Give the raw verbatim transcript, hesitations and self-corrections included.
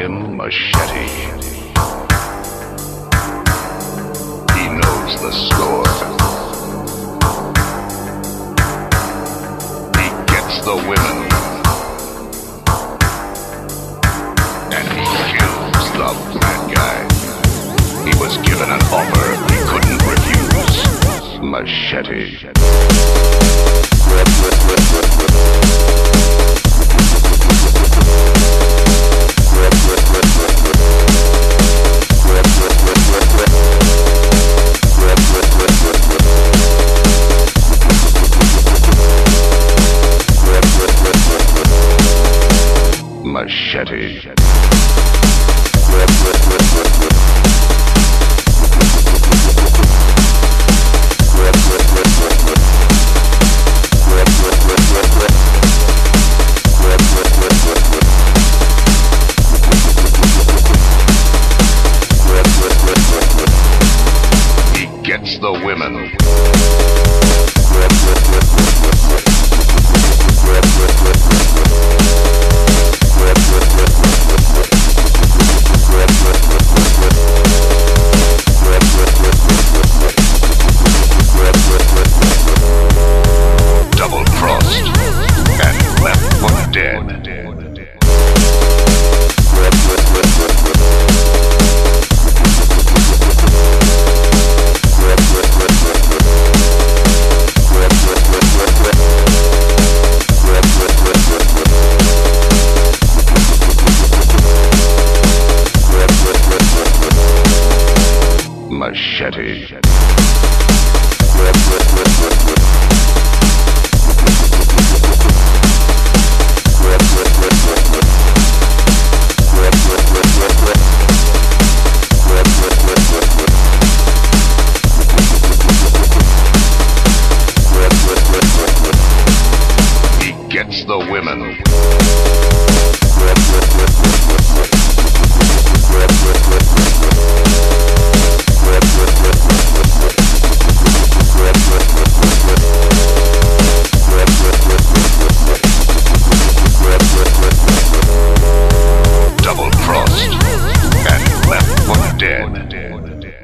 him Machete. He knows the score. He gets the women. And he kills the bad guy. He was given an offer he couldn't refuse. Machete. Machete. He gets the women. Double-crossed and left for dead. Machete. He gets the women.